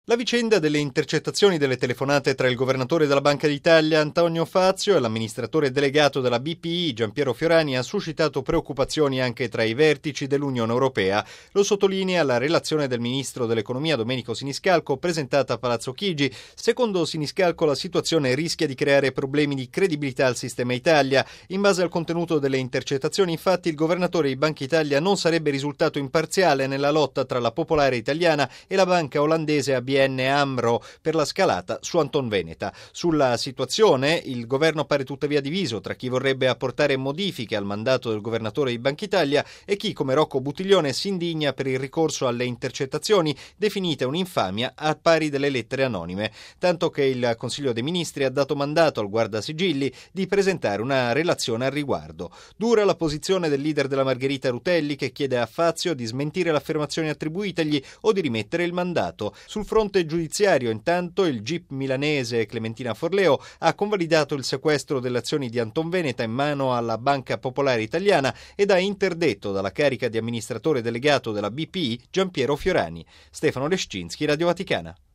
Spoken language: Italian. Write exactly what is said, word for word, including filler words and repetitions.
La vicenda delle intercettazioni delle telefonate tra il governatore della Banca d'Italia Antonio Fazio e l'amministratore delegato della B P I Giampiero Fiorani ha suscitato preoccupazioni anche tra i vertici dell'Unione Europea. Lo sottolinea la relazione del ministro dell'Economia Domenico Siniscalco presentata a Palazzo Chigi. Secondo Siniscalco la situazione rischia di creare problemi di credibilità al sistema Italia. In base al contenuto delle intercettazioni, infatti, il governatore di Banca Italia non sarebbe risultato imparziale nella lotta tra la Popolare Italiana e la banca olandese A B N Amro per la scalata su Antonveneta. Sulla situazione il governo pare tuttavia diviso tra chi vorrebbe apportare modifiche al mandato del governatore di Banca Italia e chi, come Rocco Buttiglione, si indigna per il ricorso alle intercettazioni definite un'infamia a pari delle lettere anonime, tanto che il Consiglio dei Ministri ha dato mandato al Guardasigilli di presentare una relazione al riguardo. Dura la posizione del leader della Margherita Rutelli, che chiede a Fazio di smentire le affermazioni attribuitegli o di rimettere il mandato. Sul fronte giudiziario, intanto, il G I P milanese Clementina Forleo ha convalidato il sequestro delle azioni di Antonveneta in mano alla Banca Popolare Italiana ed ha interdetto dalla carica di amministratore delegato della B P I Giampiero Fiorani. Stefano Lescinski, Radio Vaticana.